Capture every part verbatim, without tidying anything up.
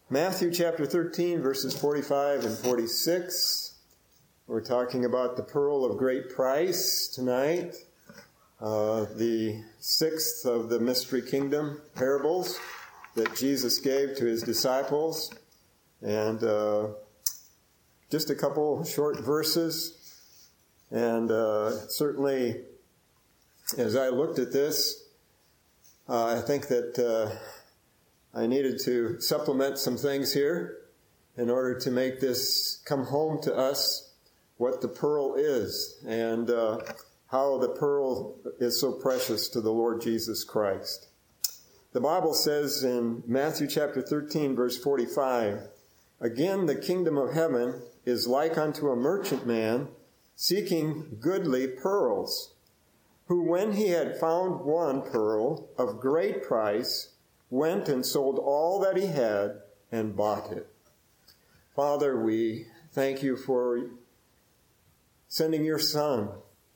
Matthew chapter thirteen, verses forty-five and forty-six. We're talking about the pearl of great price tonight, uh, the sixth of the mystery kingdom parables that Jesus gave to his disciples. And uh, just a couple short verses. And uh, certainly, as I looked at this, uh, I think that uh, I needed to supplement some things here in order to make this come home to us, what the pearl is, and uh, how the pearl is so precious to the Lord Jesus Christ. The Bible says in Matthew chapter thirteen, verse forty-five, "Again, the kingdom of heaven is like unto a merchant man seeking goodly pearls, who when he had found one pearl of great price, went and sold all that he had and bought it." Father, we thank you for sending your Son.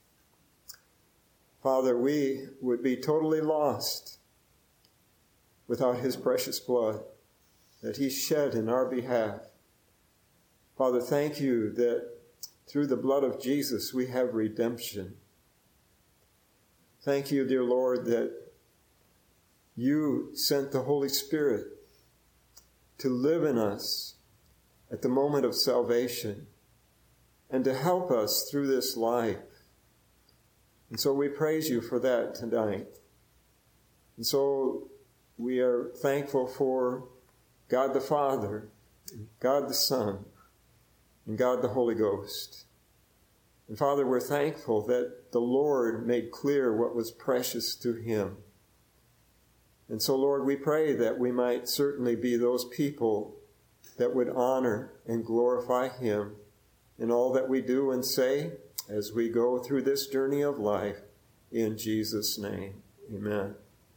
Father, we would be totally lost without his precious blood that he shed in our behalf. Father, thank you that through the blood of Jesus we have redemption. Thank you, dear Lord, that you sent the Holy Spirit to live in us at the moment of salvation and to help us through this life. And so we praise you for that tonight. And so we are thankful for God the Father, God the Son, and God the Holy Ghost. And Father, we're thankful that the Lord made clear what was precious to him. And so, Lord, we pray that we might certainly be those people that would honor and glorify him in all that we do and say as we go through this journey of life. In Jesus' name, amen.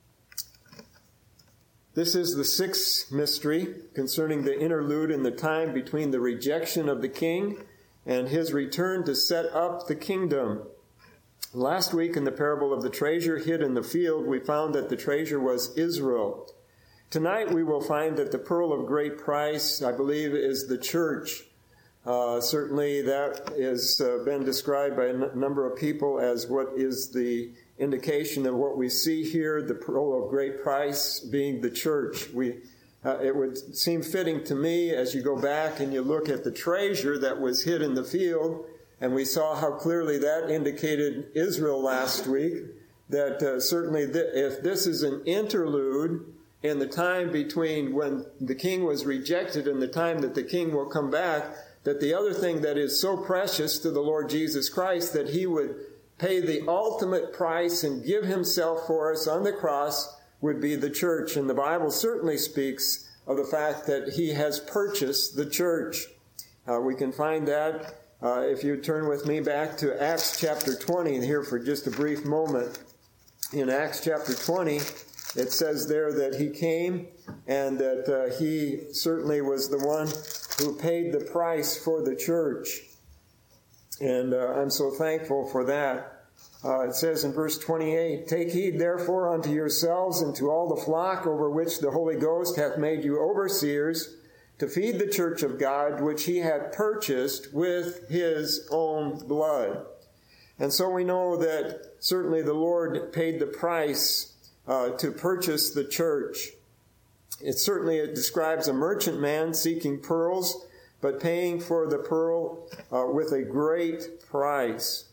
This is the sixth mystery concerning the interlude in the time between the rejection of the king and his return to set up the kingdom. Last week in the parable of the treasure hid in the field, we found that the treasure was Israel. Tonight we will find that the pearl of great price, I believe, is the church. Uh, certainly that has uh, been described by a n- number of people as what is the indication of what we see here, the pearl of great price being the church. We, uh, it would seem fitting to me as you go back and you look at the treasure that was hid in the field, and we saw how clearly that indicated Israel last week, that uh, certainly th- if this is an interlude in the time between when the king was rejected and the time that the king will come back, that the other thing that is so precious to the Lord Jesus Christ, that he would pay the ultimate price and give himself for us on the cross, would be the church. And the Bible certainly speaks of the fact that he has purchased the church. Uh, we can find that Uh, if you turn with me back to Acts chapter twenty here for just a brief moment. In Acts chapter twenty, it says there that he came and that uh, he certainly was the one who paid the price for the church. And uh, I'm so thankful for that. Uh, it says in verse twenty-eight, "Take heed therefore unto yourselves and to all the flock over which the Holy Ghost hath made you overseers, to feed the church of God, which he had purchased with his own blood." And so we know that certainly the Lord paid the price uh, to purchase the church. It certainly it describes a merchant man seeking pearls, but paying for the pearl uh, with a great price.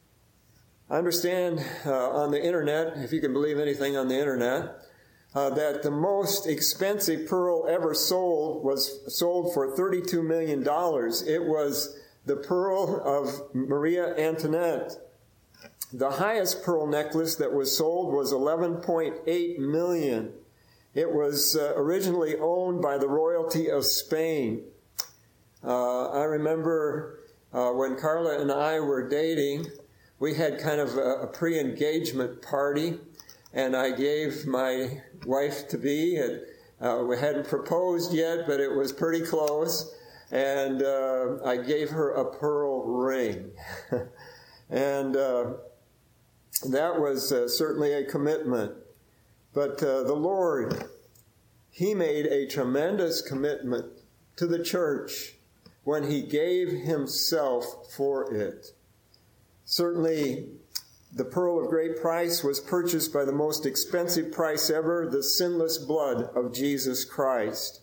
I understand uh, on the internet, if you can believe anything on the internet, Uh, that the most expensive pearl ever sold was sold for thirty-two million dollars. It was the pearl of Maria Antoinette. The highest pearl necklace that was sold was eleven point eight million dollars. It was uh, originally owned by the royalty of Spain. Uh, I remember uh, when Carla and I were dating, we had kind of a, a pre-engagement party. And I gave my wife-to-be, and, uh, we hadn't proposed yet, but it was pretty close. And uh, I gave her a pearl ring. and uh, that was uh, certainly a commitment. But uh, the Lord, he made a tremendous commitment to the church when he gave himself for it. Certainly, the pearl of great price was purchased by the most expensive price ever, the sinless blood of Jesus Christ.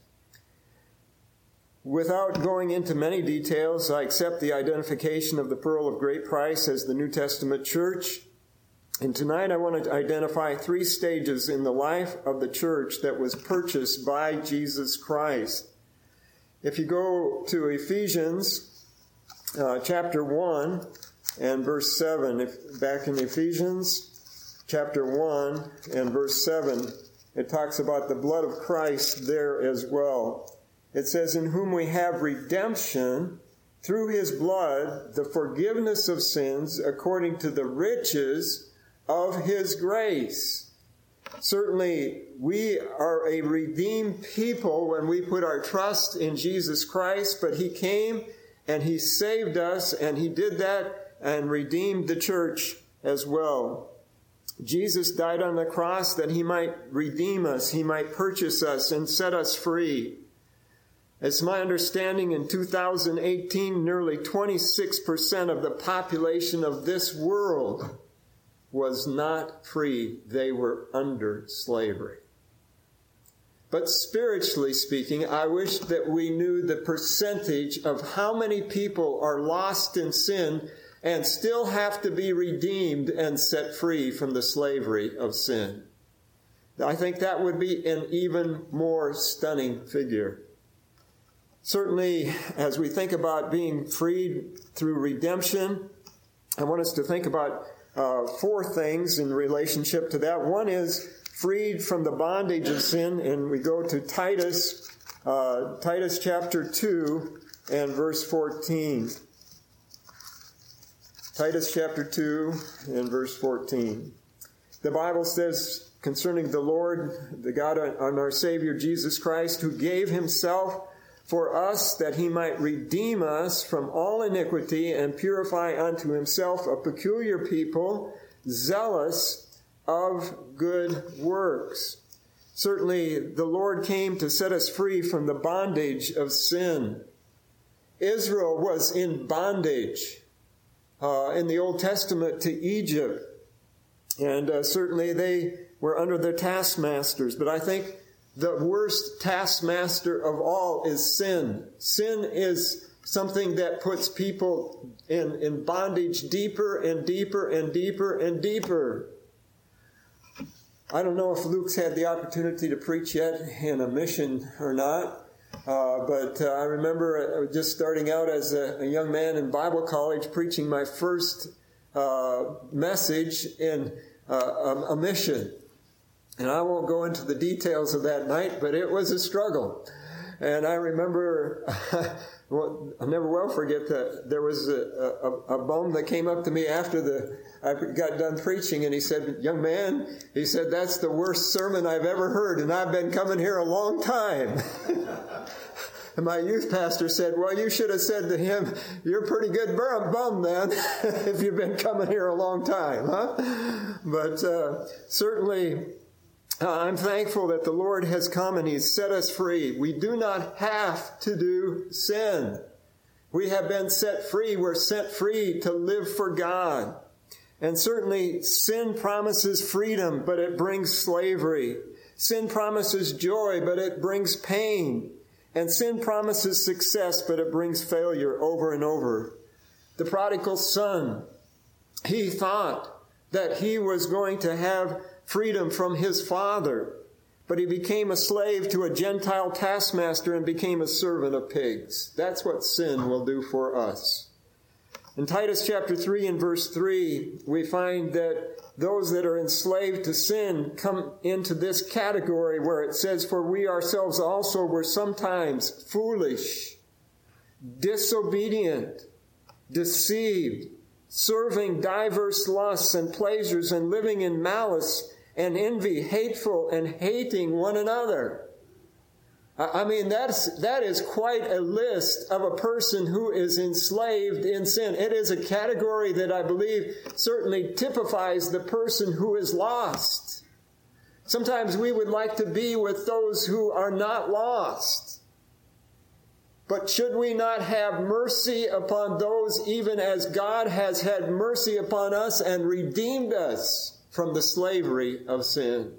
Without going into many details, I accept the identification of the pearl of great price as the New Testament church. And tonight I want to identify three stages in the life of the church that was purchased by Jesus Christ. If you go to Ephesians uh, chapter one and verse seven, if, back in Ephesians chapter one and verse seven, it talks about the blood of Christ there as well. It says, in whom we have redemption through his blood, the forgiveness of sins according to the riches of his grace. Certainly, we are a redeemed people when we put our trust in Jesus Christ, but he came and he saved us, and he did that and redeemed the church as well. Jesus died on the cross that he might redeem us, he might purchase us and set us free. It's my understanding in two thousand eighteen, nearly twenty-six percent of the population of this world was not free. They were under slavery. But spiritually speaking, I wish that we knew the percentage of how many people are lost in sin and still have to be redeemed and set free from the slavery of sin. I think that would be an even more stunning figure. Certainly, as we think about being freed through redemption, I want us to think about uh, four things in relationship to that. One is freed from the bondage of sin, and we go to Titus, uh, Titus chapter two and verse fourteen. Titus chapter two and verse fourteen. The Bible says concerning the Lord, the God and our Savior Jesus Christ, who gave himself for us that he might redeem us from all iniquity and purify unto himself a peculiar people, zealous of good works. Certainly, the Lord came to set us free from the bondage of sin. Israel was in bondage uh, in the Old Testament to Egypt. And uh, certainly they were under their taskmasters. But I think the worst taskmaster of all is sin. Sin is something that puts people in, in bondage deeper and deeper and deeper and deeper. I don't know if Luke's had the opportunity to preach yet in a mission or not, uh, but uh, I remember just starting out as a, a young man in Bible college preaching my first uh, message in uh, a, a mission. And I won't go into the details of that night, but it was a struggle. And I remember, well, I'll never well forget that there was a, a, a bum that came up to me after the I got done preaching, and he said, young man, he said, that's the worst sermon I've ever heard, and I've been coming here a long time. And my youth pastor said, well, you should have said to him, you're a pretty good bum then, if you've been coming here a long time, huh? But uh, certainly, Uh, I'm thankful that the Lord has come and he's set us free. We do not have to do sin. We have been set free. We're set free to live for God. And certainly sin promises freedom, but it brings slavery. Sin promises joy, but it brings pain. And sin promises success, but it brings failure over and over. The prodigal son, he thought that he was going to have freedom from his father, but he became a slave to a Gentile taskmaster and became a servant of pigs. That's what sin will do for us. In Titus chapter three and verse three, we find that those that are enslaved to sin come into this category where it says, for we ourselves also were sometimes foolish, disobedient, deceived, serving diverse lusts and pleasures, and living in malice and envy, hateful and hating one another. I mean, that's, that is quite a list of a person who is enslaved in sin. It is a category that I believe certainly typifies the person who is lost. Sometimes we would like to be with those who are not lost. But should we not have mercy upon those even as God has had mercy upon us and redeemed us from the slavery of sin?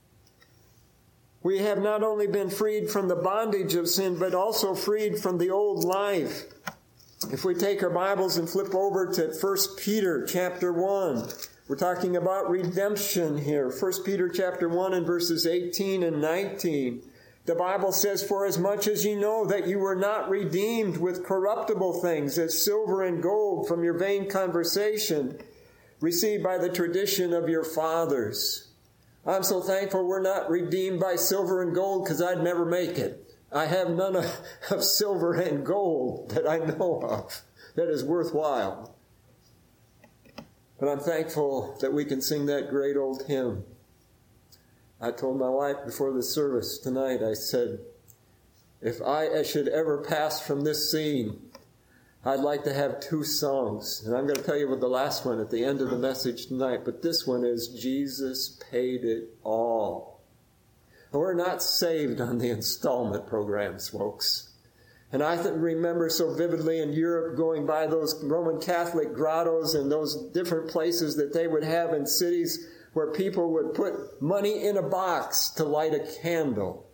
We have not only been freed from the bondage of sin, but also freed from the old life. If we take our Bibles and flip over to First Peter chapter one, we're talking about redemption here. First Peter chapter one and verses eighteen and nineteen. The Bible says, "For as much as ye know that you were not redeemed with corruptible things, as silver and gold, from your vain conversation, received by the tradition of your fathers." I'm so thankful we're not redeemed by silver and gold, because I'd never make it. I have none of, of silver and gold that I know of that is worthwhile. But I'm thankful that we can sing that great old hymn. I told my wife before the service tonight, I said, if I should ever pass from this scene, I'd like to have two songs. And I'm going to tell you what the last one at the end of the message tonight. But this one is, Jesus paid it all. And we're not saved on the installment programs, folks. And I remember so vividly in Europe going by those Roman Catholic grottos and those different places that they would have in cities where people would put money in a box to light a candle.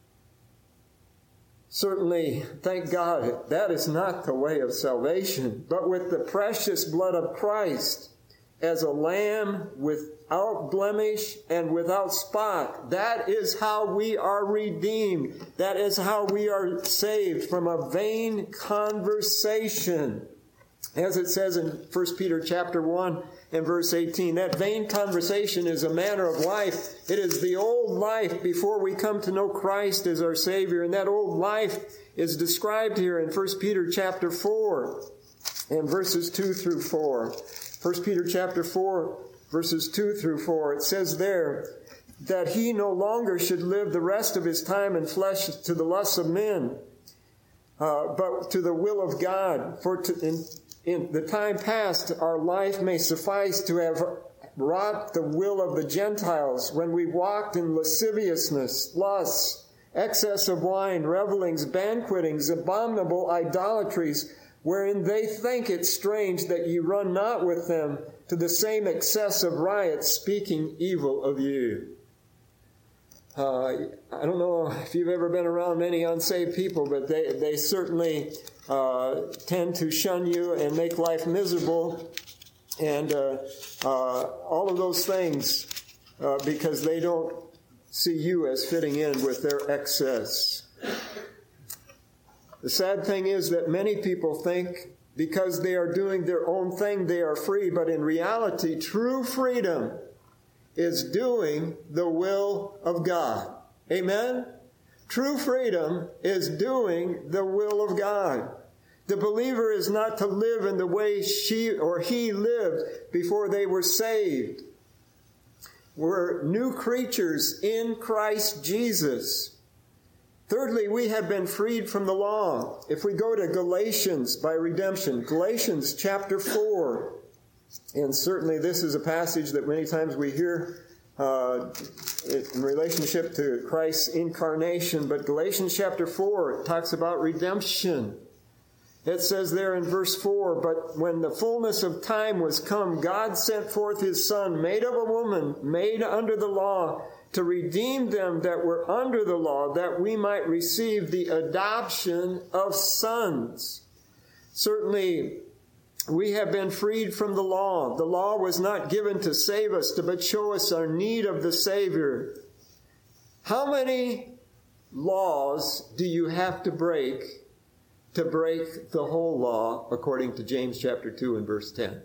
Certainly, thank God, that is not the way of salvation. But with the precious blood of Christ, as a lamb without blemish and without spot, that is how we are redeemed. That is how we are saved from a vain conversation. As it says in First Peter chapter one and verse eighteen, that vain conversation is a manner of life. It is the old life before we come to know Christ as our Savior. And that old life is described here in First Peter chapter four and verses two through four. First Peter chapter four, verses two through four. It says there that he no longer should live the rest of his time in flesh to the lusts of men, uh, but to the will of God. For to, in In the time past, our life may suffice to have wrought the will of the Gentiles when we walked in lasciviousness, lusts, excess of wine, revelings, banquetings, abominable idolatries, wherein they think it strange that ye run not with them to the same excess of riot, speaking evil of you. Uh, I don't know if you've ever been around many unsaved people, but they, they certainly uh, tend to shun you and make life miserable and uh, uh, all of those things uh, because they don't see you as fitting in with their excess. The sad thing is that many people think because they are doing their own thing, they are free, but in reality, true freedom is doing the will of God. Amen? True freedom is doing the will of God. The believer is not to live in the way she or he lived before they were saved. We're new creatures in Christ Jesus. Thirdly, we have been freed from the law. If we go to Galatians by redemption, Galatians chapter four, and certainly this is a passage that many times we hear uh, in relationship to Christ's incarnation. But Galatians chapter four, it talks about redemption. It says there in verse four, "But when the fullness of time was come, God sent forth his Son, made of a woman, made under the law, to redeem them that were under the law, that we might receive the adoption of sons." Certainly, we have been freed from the law. The law was not given to save us, but show us our need of the Savior. How many laws do you have to break to break the whole law, according to James chapter two and verse ten?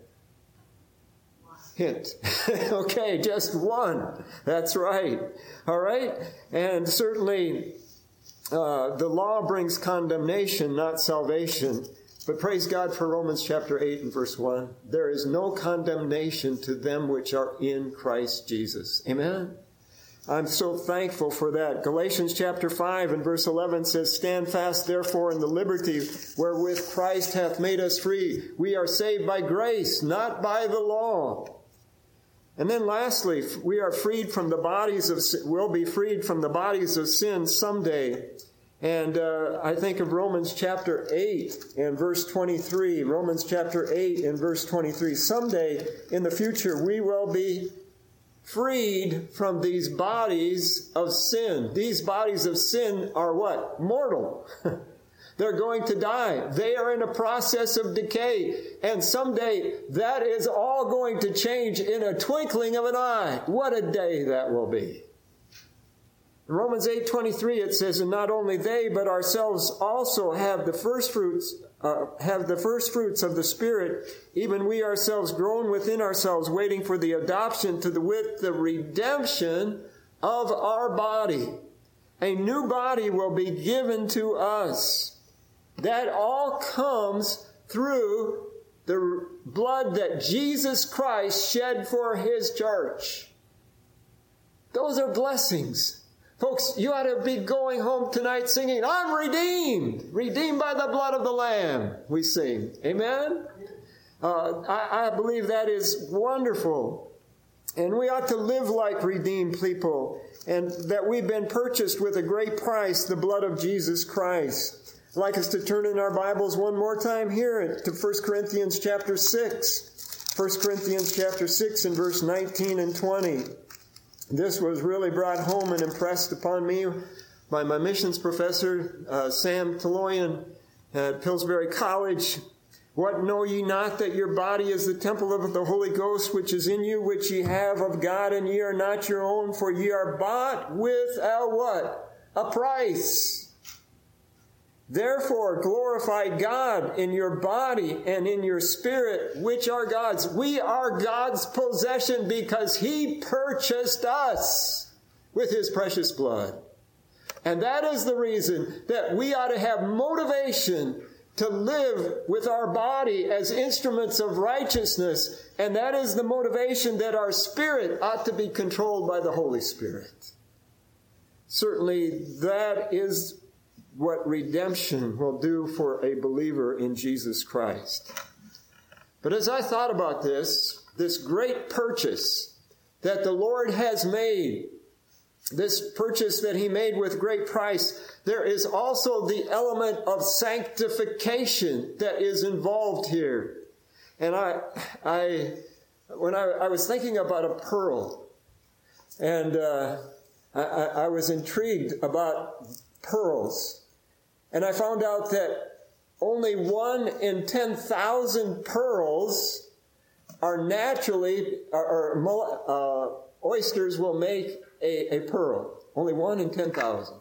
Hint. Okay, just one. That's right. All right? And certainly, uh, the law brings condemnation, not salvation. But praise God for Romans chapter eight and verse one. There is no condemnation to them which are in Christ Jesus. Amen? I'm so thankful for that. Galatians chapter five and verse eleven says, "Stand fast therefore in the liberty wherewith Christ hath made us free. We are saved by grace, not by the law." And then lastly, we are freed from the bodies of sin, will be freed from the bodies of sin someday. And uh, I think of Romans chapter eight and verse twenty-three. Romans chapter eight and verse twenty-three. Someday in the future we will be freed from these bodies of sin. These bodies of sin are what? Mortal. They're going to die. They are in a process of decay. And someday that is all going to change in a twinkling of an eye. What a day that will be. In Romans eight twenty-three it says, and not only they, but ourselves also have the first fruits, uh, have the first fruits of the Spirit, even we ourselves groan within ourselves, waiting for the adoption to the with the redemption of our body. A new body will be given to us. That all comes through the blood that Jesus Christ shed for his church. Those are blessings. Folks, you ought to be going home tonight singing, I'm redeemed, redeemed by the blood of the Lamb, we sing. Amen? Uh, I, I believe that is wonderful. And we ought to live like redeemed people, and that we've been purchased with a great price, the blood of Jesus Christ. I'd like us to turn in our Bibles one more time here to First Corinthians chapter six. First Corinthians chapter six and verse nineteen and twenty. This was really brought home and impressed upon me by my missions professor, uh, Sam Taloyan at Pillsbury College. What know ye not, that your body is the temple of the Holy Ghost, which is in you, which ye have of God, and ye are not your own, for ye are bought with a what? A price. Therefore, glorify God in your body and in your spirit, which are God's. We are God's possession because he purchased us with his precious blood. And that is the reason that we ought to have motivation to live with our body as instruments of righteousness. And that is the motivation that our spirit ought to be controlled by the Holy Spirit. Certainly, that is what redemption will do for a believer in Jesus Christ. But as I thought about this, this great purchase that the Lord has made, this purchase that he made with great price, there is also the element of sanctification that is involved here. And I, I, when I, I was thinking about a pearl, and uh, I, I was intrigued about pearls. And I found out that only one in ten thousand pearls are naturally, or, or uh, oysters will make a, a pearl. Only one in ten thousand.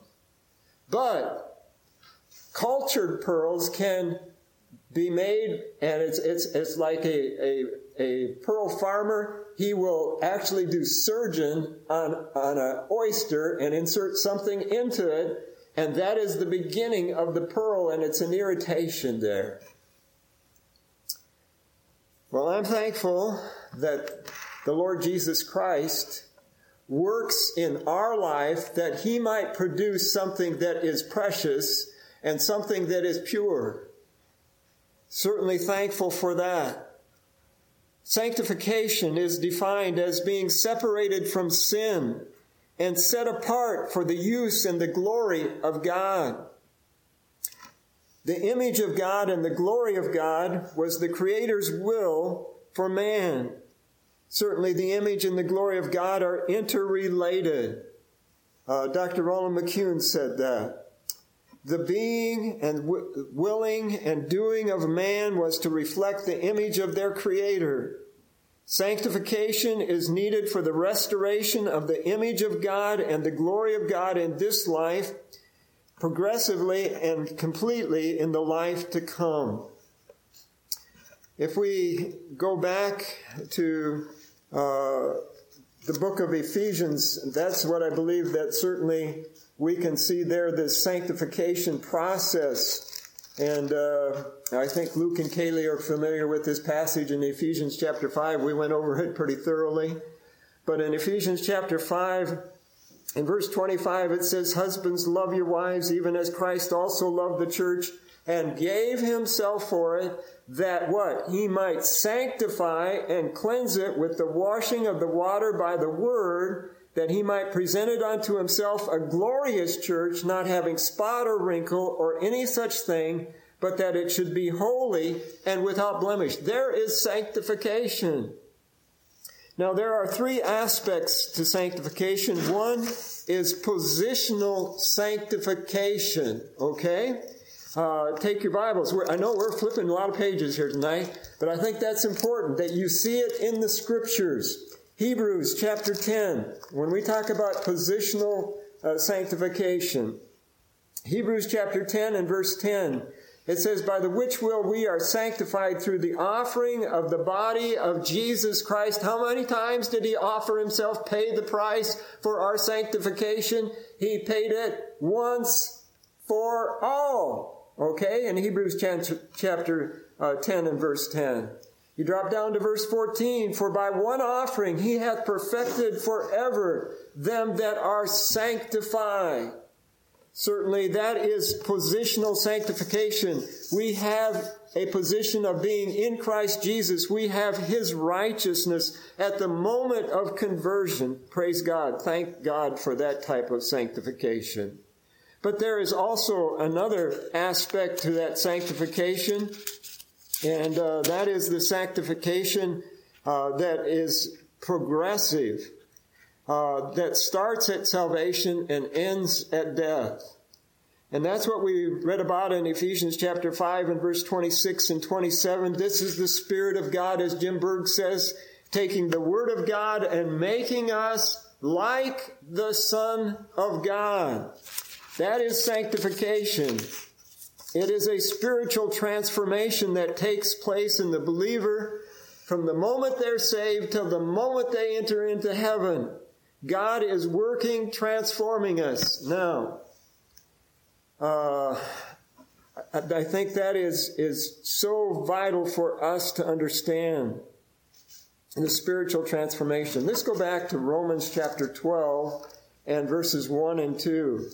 But cultured pearls can be made, and it's it's it's like a, a, a pearl farmer. He will actually do surgeon on, on an oyster and insert something into it. And that is the beginning of the pearl, and it's an irritation there. Well, I'm thankful that the Lord Jesus Christ works in our life that he might produce something that is precious and something that is pure. Certainly thankful for that. Sanctification is defined as being separated from sin and set apart for the use and the glory of God. The image of God and the glory of God was the Creator's will for man. Certainly the image and the glory of God are interrelated. Uh, Doctor Roland McCune said that. The being and w- willing and doing of man was to reflect the image of their Creator. Sanctification is needed for the restoration of the image of God and the glory of God in this life, progressively and completely in the life to come. If we go back to uh, the book of Ephesians, that's what I believe that certainly we can see there, this sanctification process. And uh, I think Luke and Kaylee are familiar with this passage in Ephesians chapter five. We went over it pretty thoroughly. But in Ephesians chapter five, in verse twenty-five, it says, husbands, love your wives, even as Christ also loved the church and gave himself for it, that what? He might sanctify and cleanse it with the washing of the water by the word, that he might present it unto himself a glorious church, not having spot or wrinkle or any such thing, but that it should be holy and without blemish. There is sanctification. Now, there are three aspects to sanctification. One is positional sanctification, okay? Uh, take your Bibles. We're, I know we're flipping a lot of pages here tonight, but I think that's important that you see it in the Scriptures. Hebrews chapter ten, when we talk about positional uh, sanctification. Hebrews chapter ten and verse ten, it says, by the which will we are sanctified through the offering of the body of Jesus Christ. How many times did he offer himself, pay the price for our sanctification? He paid it once for all. Okay, in Hebrews chapter uh, ten and verse ten. You drop down to verse fourteen. For by one offering he hath perfected forever them that are sanctified. Certainly that is positional sanctification. We have a position of being in Christ Jesus. We have his righteousness at the moment of conversion. Praise God. Thank God for that type of sanctification. But there is also another aspect to that sanctification, and uh, that is the sanctification uh, that is progressive, uh, that starts at salvation and ends at death. And that's what we read about in Ephesians chapter five and verse twenty-six and twenty-seven. This is the Spirit of God, as Jim Berg says, taking the Word of God and making us like the Son of God. That is sanctification. It is a spiritual transformation that takes place in the believer from the moment they're saved till the moment they enter into heaven. God is working, transforming us. Now, uh, I think that is, is so vital for us to understand the spiritual transformation. Let's go back to Romans chapter twelve and verses one and two.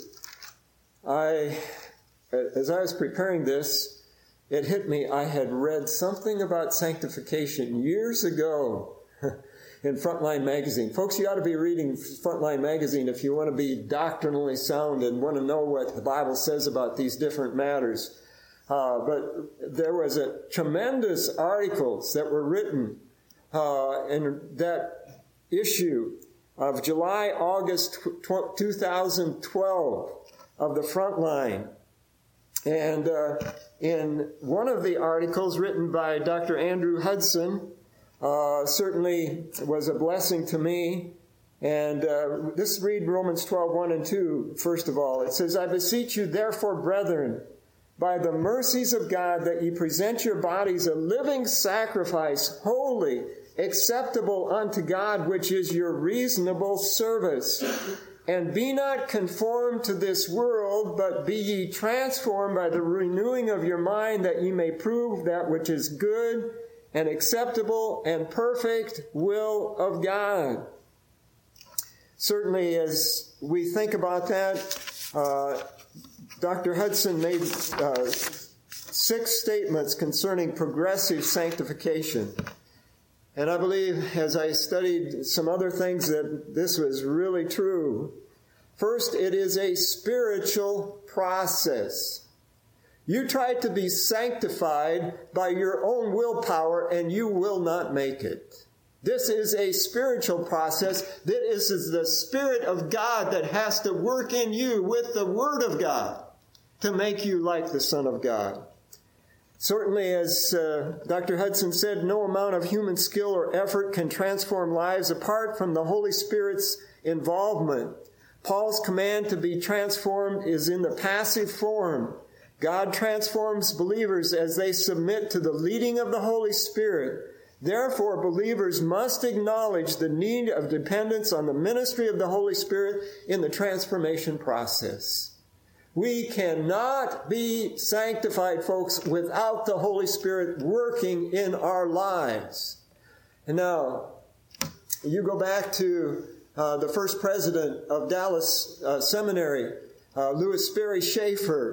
I, as I was preparing this, it hit me. I had read something about sanctification years ago in Frontline Magazine. Folks, you ought to be reading Frontline Magazine if you want to be doctrinally sound and want to know what the Bible says about these different matters. Uh, but there was a tremendous articles that were written uh, in that issue of July, August two thousand twelve. Of the Frontline. And uh, in one of the articles written by Doctor Andrew Hudson, uh, certainly was a blessing to me. And uh, let's read Romans twelve, one and two, first of all. It says, I beseech you, therefore, brethren, by the mercies of God, that ye present your bodies a living sacrifice, holy, acceptable unto God, which is your reasonable service. And be not conformed to this world, but be ye transformed by the renewing of your mind, that ye may prove that which is good and acceptable and perfect will of God. Certainly, as we think about that, uh, Doctor Hudson made uh, six statements concerning progressive sanctification. And I believe, as I studied some other things, that this was really true. First, it is a spiritual process. You try to be sanctified by your own willpower, and you will not make it. This is a spiritual process. This is the Spirit of God that has to work in you with the Word of God to make you like the Son of God. Certainly, as uh, Doctor Hudson said, no amount of human skill or effort can transform lives apart from the Holy Spirit's involvement. Paul's command to be transformed is in the passive form. God transforms believers as they submit to the leading of the Holy Spirit. Therefore, believers must acknowledge the need of dependence on the ministry of the Holy Spirit in the transformation process. We cannot be sanctified, folks, without the Holy Spirit working in our lives. And now, you go back to uh, the first president of Dallas uh, Seminary, uh, Louis Sperry Schaefer,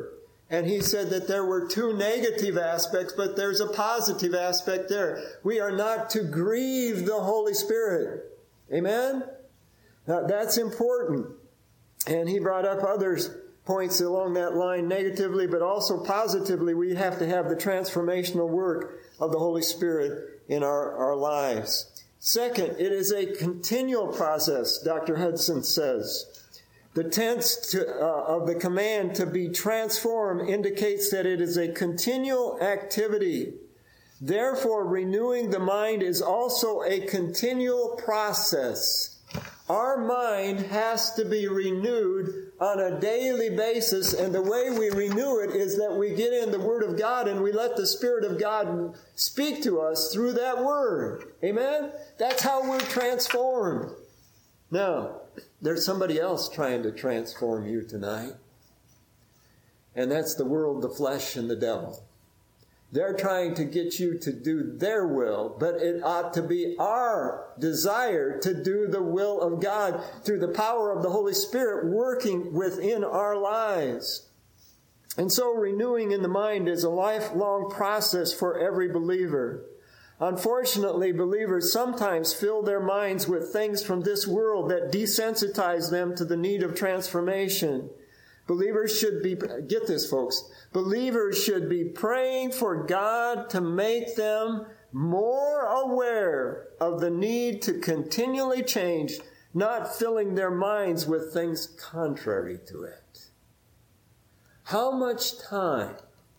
And he said that there were two negative aspects, but there's a positive aspect there. We are not to grieve the Holy Spirit. Amen? Now, that's important. And he brought up other points along that line negatively, but also positively. We have to have the transformational work of the Holy Spirit in our, our lives. Second, it is a continual process, Doctor Hudson says. The tense to, uh, of the command to be transformed indicates that it is a continual activity. Therefore, renewing the mind is also a continual process. Our mind has to be renewed on a daily basis, and the way we renew it is that we get in the Word of God and we let the Spirit of God speak to us through that Word. Amen? That's how we're transformed. Now, there's somebody else trying to transform you tonight. And that's the world, the flesh, and the devil. They're trying to get you to do their will, but it ought to be our desire to do the will of God through the power of the Holy Spirit working within our lives. And so renewing in the mind is a lifelong process for every believer. Unfortunately, believers sometimes fill their minds with things from this world that desensitize them to the need of transformation. Believers should be, get this folks, believers should be praying for God to make them more aware of the need to continually change, not filling their minds with things contrary to it. How much time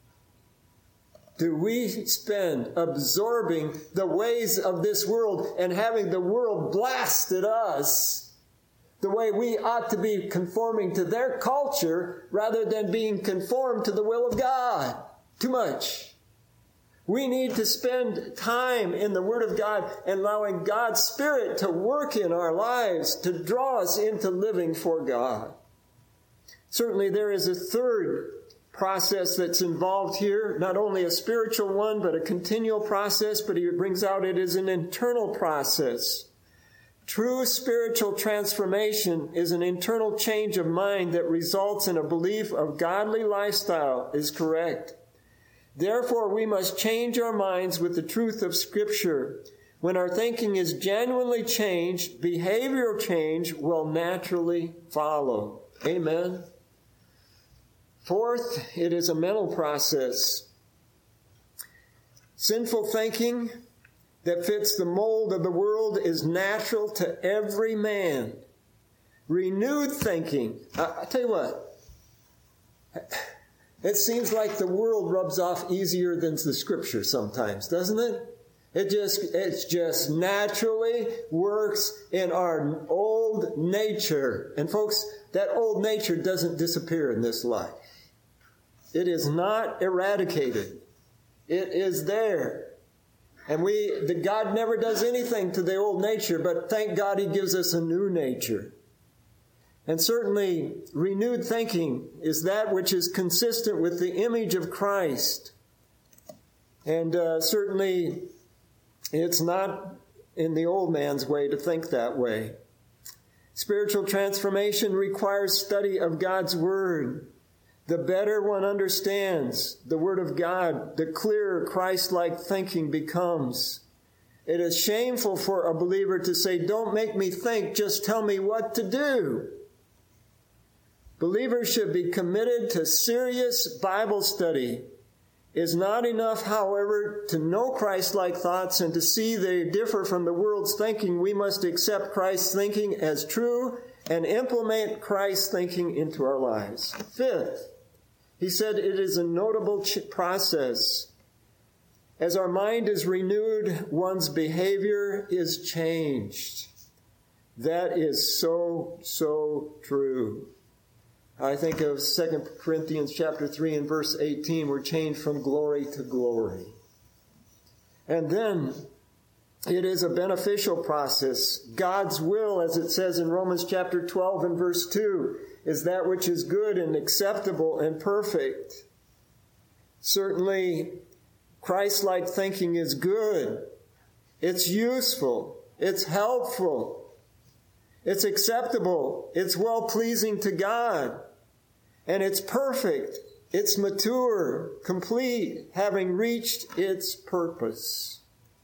do we spend absorbing the ways of this world and having the world blast at us the way we ought to be conforming to their culture rather than being conformed to the will of God? Too much. We need to spend time in the Word of God and allowing God's Spirit to work in our lives to draw us into living for God. Certainly there is a third process that's involved here, not only a spiritual one, but a continual process, but he brings out it is an internal process. True spiritual transformation is an internal change of mind that results in a belief of godly lifestyle is correct. Therefore, we must change our minds with the truth of Scripture. When our thinking is genuinely changed, behavioral change will naturally follow. Amen. Fourth, it is a mental process. Sinful thinking that fits the mold of the world is natural to every man. Renewed thinking, I, I tell you what, it seems like the world rubs off easier than the Scripture sometimes, doesn't it? It just, it just naturally works in our old nature. And folks, that old nature doesn't disappear in this life. It is not eradicated. It is there. And we, the God never does anything to the old nature, but thank God he gives us a new nature. And certainly, renewed thinking is that which is consistent with the image of Christ. And uh, certainly, it's not in the old man's way to think that way. Spiritual transformation requires study of God's Word. The better one understands the Word of God, the clearer Christ-like thinking becomes. It is shameful for a believer to say, "Don't make me think, just tell me what to do." Believers should be committed to serious Bible study. It is not enough, however, to know Christ-like thoughts and to see they differ from the world's thinking. We must accept Christ's thinking as true and implement Christ's thinking into our lives. Fifth, he said it is a notable ch- process. As our mind is renewed, one's behavior is changed. That is so, so true. I think of Second Corinthians chapter three and verse eighteen, we're changed from glory to glory. And then it is a beneficial process. God's will, as it says in Romans chapter twelve and verse two, is that which is good and acceptable and perfect. Certainly, Christ-like thinking is good. It's useful. It's helpful. It's acceptable. It's well-pleasing to God. And it's perfect. It's mature, complete, having reached its purpose.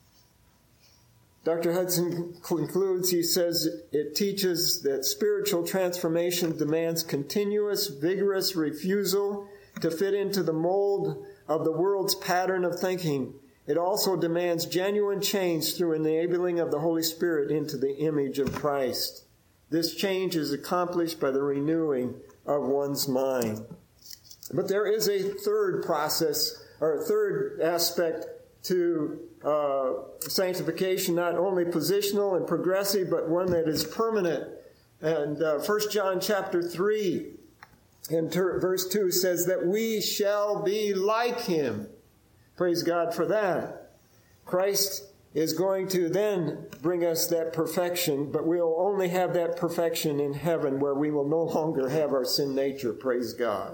Doctor Hudson concludes, he says, it teaches that spiritual transformation demands continuous, vigorous refusal to fit into the mold of the world's pattern of thinking. It also demands genuine change through enabling of the Holy Spirit into the image of Christ. This change is accomplished by the renewing of one's mind. But there is a third process, or a third aspect to uh, sanctification, not only positional and progressive, but one that is permanent. And uh, First John chapter three and ter- verse two says that we shall be like him. Praise God for that. Christ is going to then bring us that perfection, but we'll only have that perfection in heaven where we will no longer have our sin nature. Praise God.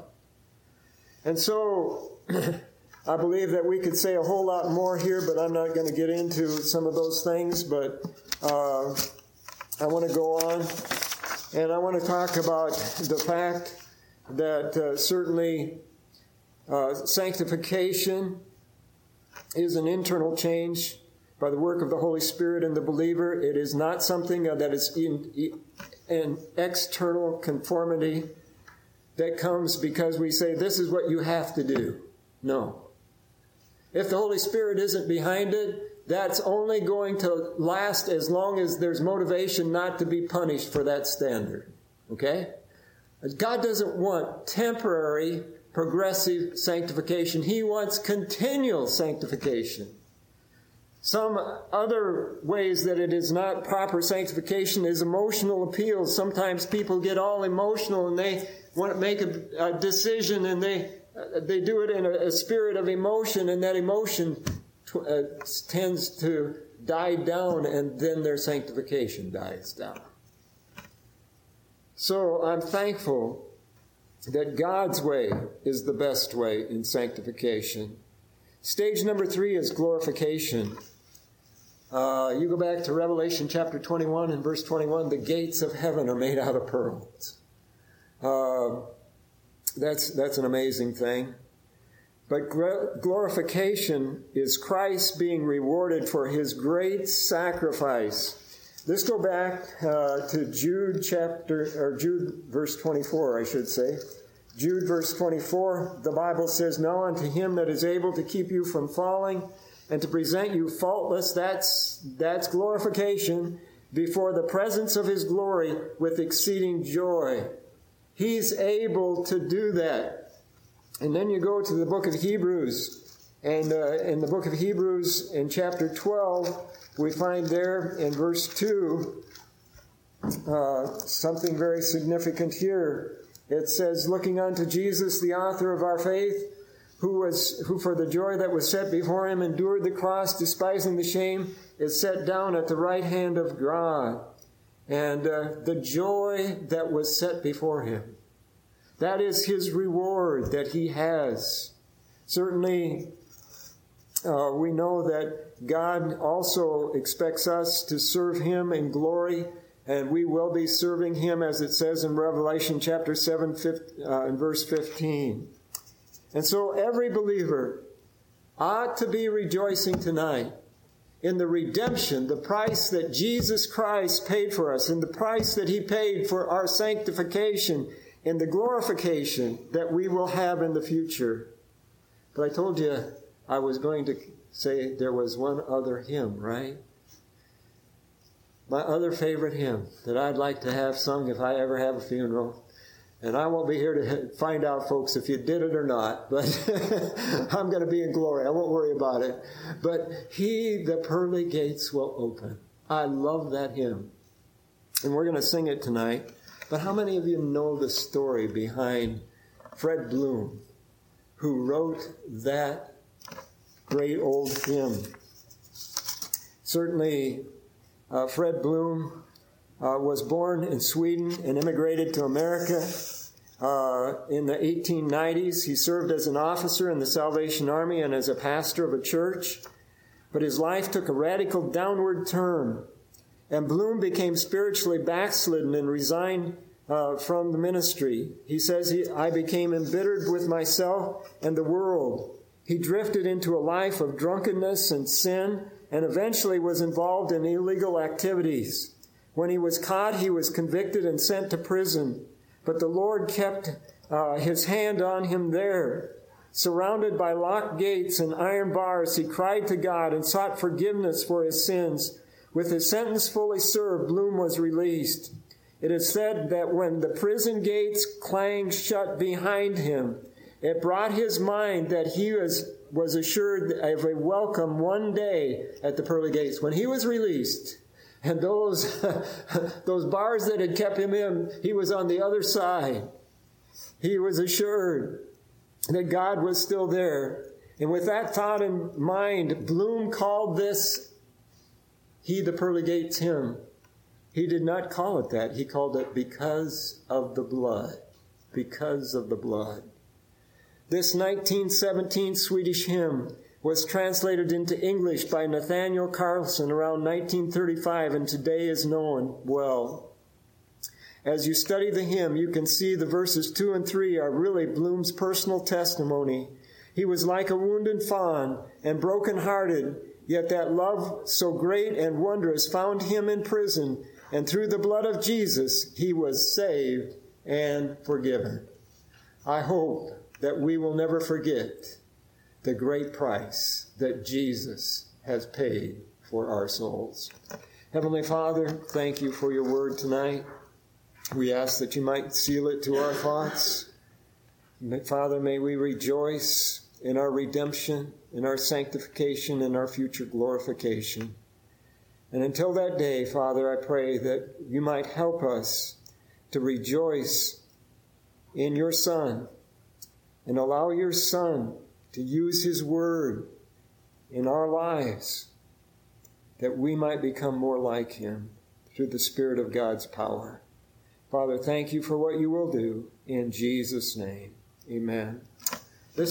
And so, I believe that we could say a whole lot more here, but I'm not going to get into some of those things. But uh, I want to go on, and I want to talk about the fact that uh, certainly uh, sanctification is an internal change by the work of the Holy Spirit in the believer. It is not something that is in, in an external conformity that comes because we say, this is what you have to do. No. If the Holy Spirit isn't behind it, that's only going to last as long as there's motivation not to be punished for that standard. Okay? God doesn't want temporary, progressive sanctification. He wants continual sanctification. Some other ways that it is not proper sanctification is emotional appeals. Sometimes people get all emotional and they want to make a, a decision, and they uh, they do it in a, a spirit of emotion, and that emotion t- uh, tends to die down, and then their sanctification dies down. So I'm thankful that God's way is the best way in sanctification. Stage number three is glorification. Uh, you go back to Revelation chapter twenty-one and verse twenty-one, the gates of heaven are made out of pearls. Uh, that's, that's an amazing thing. But glorification is Christ being rewarded for his great sacrifice. Let's go back uh, to Jude chapter, or Jude verse twenty-four, I should say. Jude verse twenty-four, the Bible says, now unto him that is able to keep you from falling and to present you faultless, that's, that's glorification, before the presence of his glory with exceeding joy. He's able to do that. And then you go to the book of Hebrews, and uh, in the book of Hebrews in chapter twelve, we find there in verse two uh, something very significant here. It says, looking unto Jesus, the author of our faith, who was who for the joy that was set before him endured the cross, despising the shame, is set down at the right hand of God. And uh, the joy that was set before him, that is his reward that he has. Certainly, uh, we know that God also expects us to serve him in glory, and we will be serving him, as it says in Revelation chapter seven, uh, and verse fifteen. And so every believer ought to be rejoicing tonight in the redemption, the price that Jesus Christ paid for us, and the price that he paid for our sanctification, and the glorification that we will have in the future. But I told you I was going to say there was one other hymn, right? My other favorite hymn that I'd like to have sung if I ever have a funeral. And I won't be here to find out, folks, if you did it or not, but I'm going to be in glory. I won't worry about it. But he, the pearly gates will open. I love that hymn. And we're going to sing it tonight. But how many of you know the story behind Fred Bloom, who wrote that great old hymn? Certainly, uh, Fred Bloom Uh, was born in Sweden and immigrated to America uh, in the eighteen nineties. He served as an officer in the Salvation Army and as a pastor of a church. But his life took a radical downward turn, and Bloom became spiritually backslidden and resigned uh, from the ministry. He says, he, I became embittered with myself and the world. He drifted into a life of drunkenness and sin and eventually was involved in illegal activities. When he was caught, he was convicted and sent to prison. But the Lord kept uh, his hand on him there. Surrounded by locked gates and iron bars, he cried to God and sought forgiveness for his sins. With his sentence fully served, Bloom was released. It is said that when the prison gates clanged shut behind him, it brought his mind that he was, was assured of a welcome one day at the pearly gates. When he was released, and those, those bars that had kept him in, he was on the other side. He was assured that God was still there. And with that thought in mind, Bloom called this He the Pearly Gates hymn. He did not call it that. He called it Because of the Blood. Because of the Blood. This nineteen seventeen Swedish hymn was translated into English by Nathaniel Carlson around nineteen thirty-five and today is known well. As you study the hymn, you can see the verses two and three are really Bloom's personal testimony. He was like a wounded fawn and broken-hearted, yet that love so great and wondrous found him in prison, and through the blood of Jesus, he was saved and forgiven. I hope that we will never forget the great price that Jesus has paid for our souls. Heavenly Father, thank you for your word tonight. We ask that you might seal it to our thoughts. Father, may we rejoice in our redemption, in our sanctification, in our future glorification. And until that day, Father, I pray that you might help us to rejoice in your Son and allow your Son to use his word in our lives that we might become more like him through the Spirit of God's power. Father, thank you for what you will do. In Jesus' name, amen.